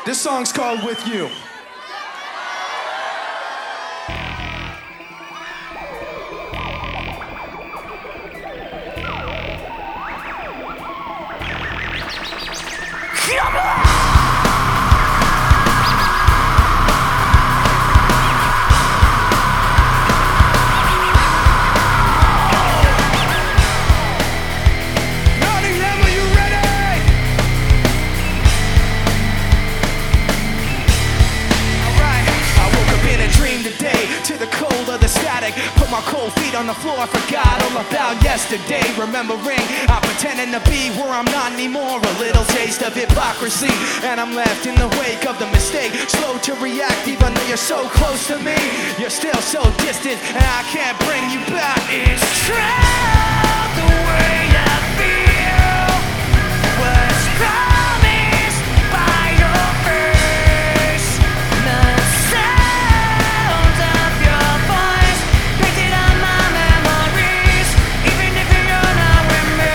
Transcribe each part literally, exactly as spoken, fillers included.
This song's called With You. Come on! Put my cold feet on the floor, forgot all about yesterday. Remembering I'm pretending to be where I'm not anymore. A little taste of hypocrisy, and I'm left in the wake of the mistake. Slow to react even though you're so close to me. You're still so distant, and I can't bring you back. It's true, the way I feel was promised by your face. The sound of your voice painted on my memories. Even if you're not with me,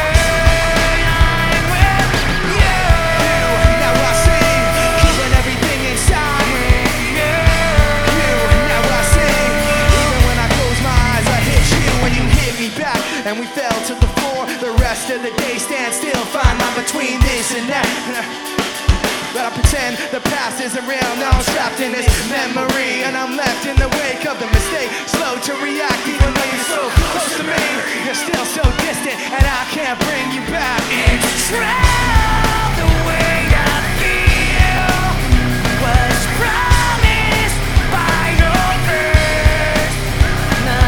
I'm with you. Now I sing, keeping everything inside. You, now I sing, even when I close my eyes, I hit you when you hit me back, and we fell to the floor. The rest of the day stand still, find line between this and that. But I pretend the past isn't real. Now I'm trapped in this memory, and I'm left in the wake of the mistake. Slow to react even though you're so close to me. You're still so distant, and I can't bring you back. It's true, the way I feel was promised by your face. The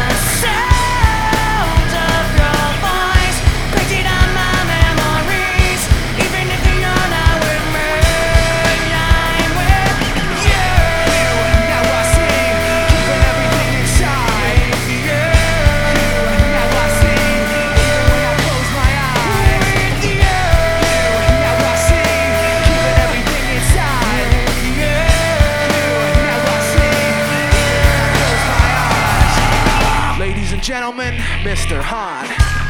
sound of your voice painted on my memories. Even if you're not with me, I'm with you. Now I sing, keeping everything inside. You, now I sing, even when I close my eyes. With you, now I sing, keeping everything inside. You, now I sing, even when I close my eyes. Ladies and gentlemen, Mister Han.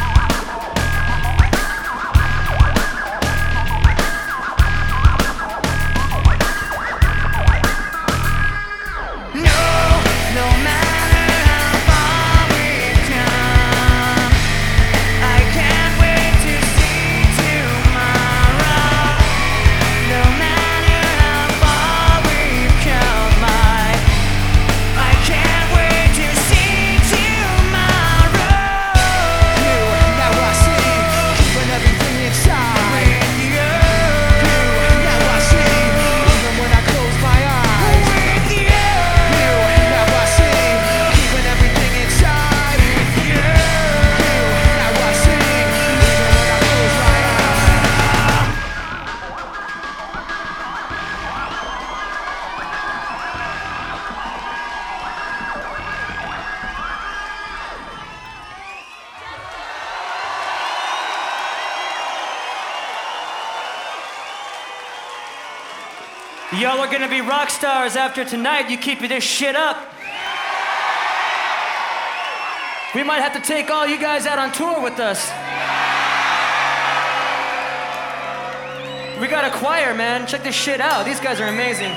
No, no matter how far we've come, I can't wait to see tomorrow. No matter how far we've come, I, I can't wait to see tomorrow. You, now I sing, keeping everything inside. You, now I sing, even when I close my eyes. With you, now I sing, keeping everything inside. You, now I sing, even when I close my eyes. Y'all are gonna be rock stars after tonight. You keep this shit up. We might have to take all you guys out on tour with us. We got a choir, man. Check this shit out. These guys are amazing.